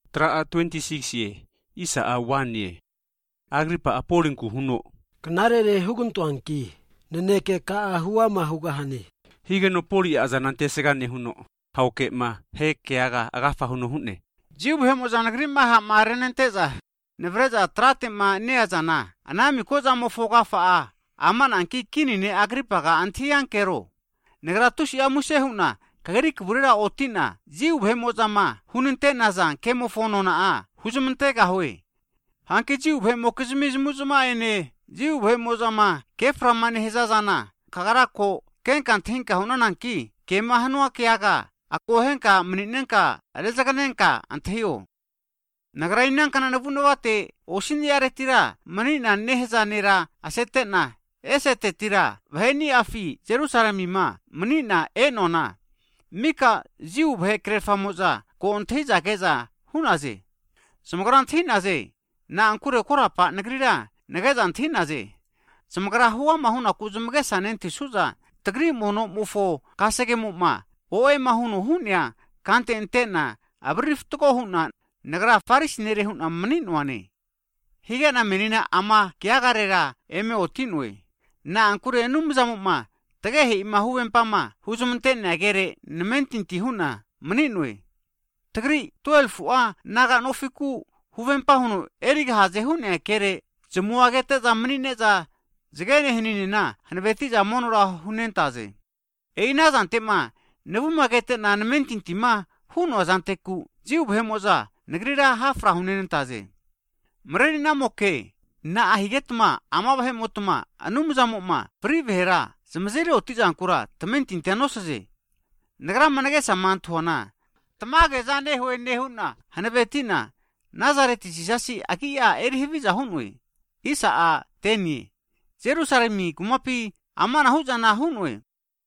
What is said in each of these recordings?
Tra 26 ye, isa 1 ye. Agripa apolingku huno. Knarere huguntuanki, neneke kaa huama hugahani. Higeno poli azanante segane huno. Hauke ma heke agafa huno hune. Jibu hemo zanagri maha marenenteza. Nevreza trate ma neazana. Anami koza mofoga faa. Aman anki kini ne Agripa ga antiyan kero. Negratush ya musehuna. Kagari kuburira otina. Jibu hemo zama. Huninte nazan kemofono na a. Huzumente gahoe. Hanki jibu hemo kizmizmuzuma ene. Jibu hemo zama. Keframani hezazana. Kagarako kenkan tinka hunananki. Kema hanua kiaga. Ako henka meninenka rezaganenka anthiyo. Nagrainanka na navunawate oshini aretira manina nehzanera asetena esetetira vaheni afi Jerusalemima manina enona mika jiu bhe krefamoza ko onthiza keza hunaze samagran thinaze na ankure korapa nagrira nagazan thinaze samagra huwa mahuna kuzumge sanenti suza tagri mono mufo kasege muma Oe mahuno hunya kante entena abriftuko huna nagra faris nere huna maninwane. Higa na menina ama kiagarera eme otinwe. Na ankure enumzamuma tagehe ima huwempama huzumtena gere nementinti huna maninwe. Tagri 12 naga nofiku huwempa hunu eriga haze hunya kere zumuagete za manineza zigene hininina hanbeti za monora hunentaze. Eina zantema Nevuma gete na nementintima huno azanteku jiu bhemoza negrira hafra hunentaze. Mreni na moke na ahigetma ama bhemotma anumzamuma privera zamzere otijankura tementintianosaze. Negra manage samanthona tamage zane hoe nehuna hanebetina Nazareti sisasi akia erihiviza hunwe. Isa a teni Jerusalemi kumapi amana hujana hunwe.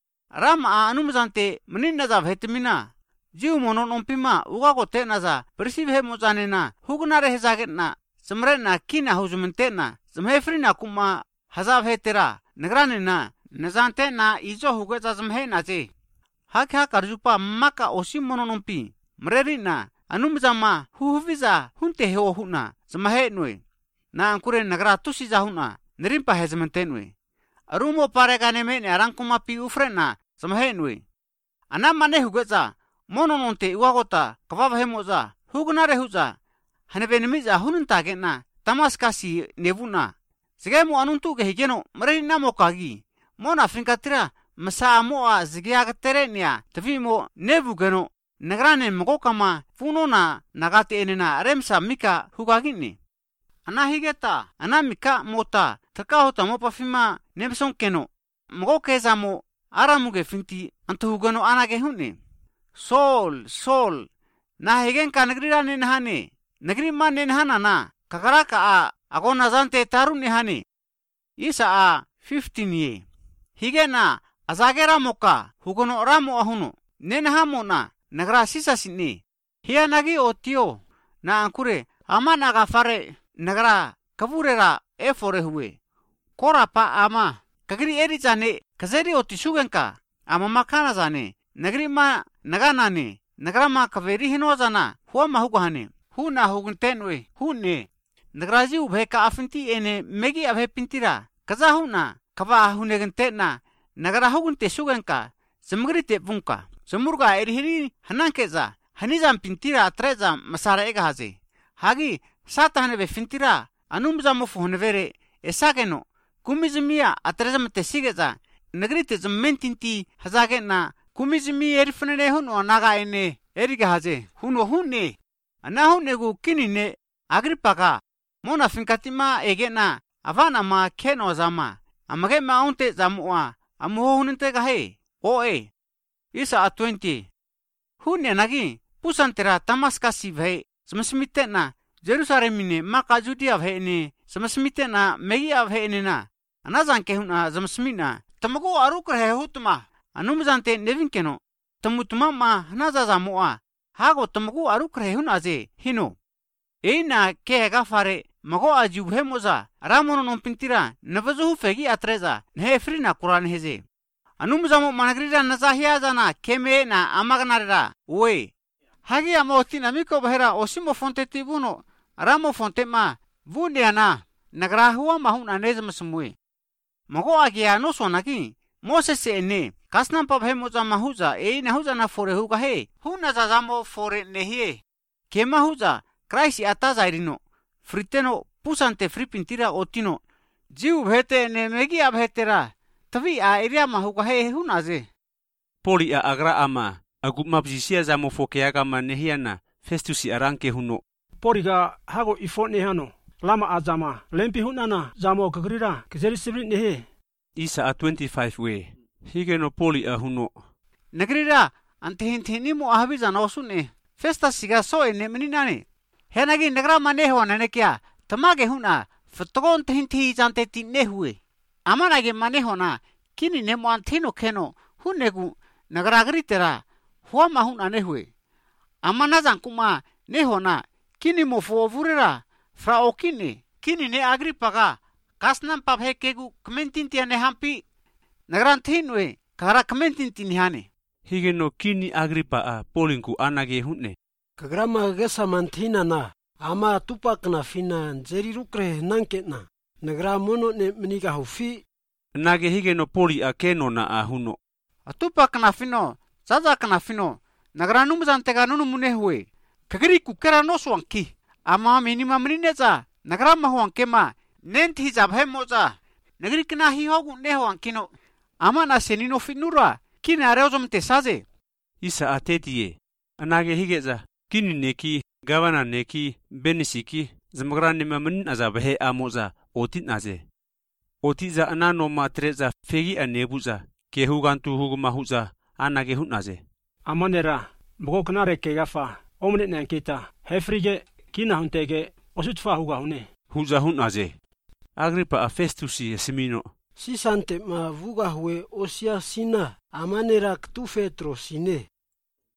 Rama anumzante meninaza bhetimina. Jiu monon ompima ugago tenaza persive mozanena hugnare hezagetna samrena kina huzumentena zamhefrina kuma hazab hetera negranena nezantena izo hugeza zamhenaze. Hakha karjupa maka osim monon ompi mrerina anumzama huviza hunte heo huna zamhenwe na ankure nagra tusiza huna nerimpa hezmentenwe. Arumo paregane mene arankuma pi ufrena Samhenwe. Anamane hugeza monononte uagota kavavhemoza hugnare huza hanebenimiza hununtagena tamaskasi nevuna zigemu anuntuge higeno mrena mokagi mona frinkatira masa moa zigiagaterenia tvimo nevugeno nagrane mogokama funona nagate enena remsa mika hugagini anahigeta anamika mota takahota mopafima nebsonkeno mogokezamo Aramuge finti antuhugano anage hune. Sol, na higen ka nagrira nenhane. Nagri man nenhana na. Kakaraka a agona zante tarun nehane. Isa a 15 ye. Higena azagera moka hugono ramo ahuno. Nenhamo na nagra sisa sini. Hia nagi otio na ankure ama naga fare nagra kavurera efore huwe. Kora pa ama kagri eri zane Kazeri otisugenka ama makana zane nagri ma naganane nagra ma kaveri hinozana huwa mahugahane huna huguntenwe hune nagraji ubheka afinti ene megi abhe pintira kaza huna kava hunegentena nagra hugunte sugenka zamgrite bunka zamurga erihiri hanankeza hanizam pintira atreza masara ega haze hagi satahane be pintira anumza mofu hunevere esageno kumizmia atreza mtesigeza Nagrite zamentinti hazagena kumizmi erifnene huno naga ene eriga haze huno hunne anahunegu kinine Agripaga mona finkatima egena avana ma keno zama amage maunte zamua amu huninte gahe oe isa 20 hunne nagi pusantera tamaskasi bhe smasmitena Jerusalemine maka Judea bhe ne smasmitena megia bhe ne na anazanke huna zamsmina Tamago arukre hutma anumzante nevinkeno tamutma ma nazaza moa hago tamago arukre hunaze hino eina kega fare mago ajubhe moza ramono nompintira navazu fegi atreza nehefrina Quran heze anumzamo managrira nazahia zana keme na amagnarira we Hagi amo tinamiko bahera osimo fonte tibuno. Ramo fonte ma vuniana nagrahua mahun anezam semui. Mako agia no sonaki Moses ene kasnam pabhe moza mahuza nahuza na fore huga he. Huna zazamo fore nehie. Kema huza Kraisi ataza irino. Friteno pusante fripintira otino. Jiu bhete ne megi abhetera. Tavi iria mahuga he hunaze. Poli agra ama agup mabjisia zamo fokeaga manehiana Festusi aranke huno. Poriga hago ifone hano lama azama lempi hunana zamo kagrira kizeri sibrit nehe. Isa a 25 we. Higeno poli huno. Nagrira antihintini mo ahabiza na osune. Festa siga so ene meninane. Henagi nagra maneho nanekia. Tamage huna ftogon tinti jante tinne huwe. Amanage maneho na kini nemo antino keno hunegu nagra gritera huwa mahun anehuwe. Amana zankuma neho na kini mo fovurera fra okine kini ne agripaga kasnam pabhe kegu kmentintia ne hampi nagrantinwe kara kmentintin hane. Higeno kini agripa polinku anage hunne. Kagrama gesa mantina na ama tupak na fina jeri rukre nanketna nagra mono ne meniga hufi. Nage higeno poli keno na huno. Tupak na fino zaza kana fino nagra numzantega nunu munehwe. Kagiri kukera no swanki. Ama minima mnineza nagra mahuankema nenti zabhe moza. Nagri kina hi hogu nehuankino. Ama na senino finura kina areozom tesaze. Isa atetie. Anage higeza kini neki gavana neki benisiki zamagra nima mnin azabehe amoza otit naze. Otiza anano matreza fegi anebuza kehugantu huguma huza anage hunaze. Amanera mgo knare ke gafa omne nankita hefrige kina huntege osutfa huga hune. Huza hunaze. Agripa Festusi semino. Si sante ma vuga hue osia sina amanera ktufetro sine.